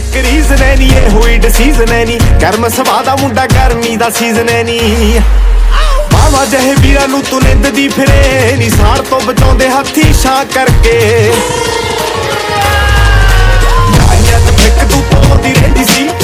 ਇੱਕ ਰੀਜ਼ਨ ਐ ਨੀ, ਇਹ ਹੋਈ ਡਿਸੀਜ਼ਨ ਐ ਨੀ। ਗਰਮ ਸੁਭਾਅ ਦਾ ਮੁੰਡਾ ਗਰਮੀ ਦਾ ਸੀਜ਼ਨ ਐ ਨੀ। ਬਾਵਾ ਜਿਹੇ ਵੀਰਾਂ ਨੂੰ ਤੂੰ ਨਿੰਦਦੀ ਫਿਰੇ ਨੀ, ਸਾੜ ਤੋਂ ਬਚਾਉਂਦੇ ਹੱਥੀ ਛਾਂ ਕਰਕੇ। ਯਾਰੀਆਂ 'ਚ ਫਿੱਕ ਤੂੰ ਪਾਉਂਦੀ ਰਹਿੰਦੀ ਸੀ,